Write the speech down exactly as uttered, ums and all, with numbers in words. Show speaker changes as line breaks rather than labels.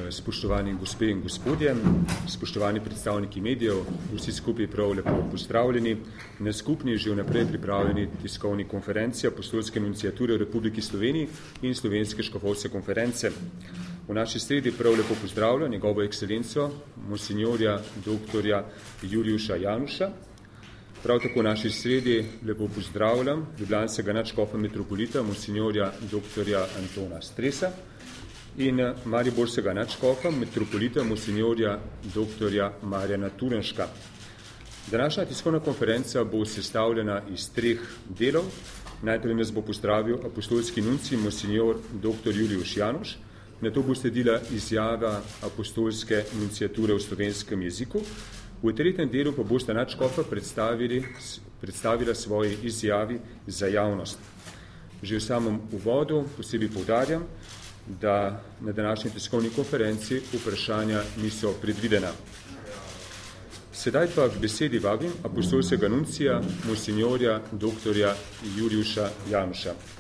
Spoštovani gospe in gospodje, spoštovani predstavniki medijev, vsi skupaj prav lepo pozdravljeni na skupni, že vnaprej pripravljeni tiskovni konferenci Apostolske nunciature v Republiki Sloveniji in Slovenske škofovske konference. V naši sredi prav lepo pozdravlja njegovo ekscelenco, monsinjorja doktorja Jurjuša Januša. Prav tako v naši sredi lepo pozdravljam ljubljanskega nadškofa metropolita, monsinjorja doktorja Antona Stresa in mariborskega nadškofa metropolita, monsinjorja doktorja Marjana Turenška. Današnja tiskovna konferenca bo sestavljena iz treh delov. Najprej nas bo pozdravil apostolski nuncij, monsinjor doktor Jurjuš Januš, nato bo sledila izjava apostolske nunciature v slovenskem jeziku. V tretjem delu pa boste nadškofa predstavili, predstavila svoje izjavi za javnost. Že v samem uvodu posebej poudarjam, da na današnji tiskovni konferenci vprašanja niso predvidena. Sedaj pa k besedi vabim apostolskega nuncija, monsinjorja doktorja Jurjuša Januša.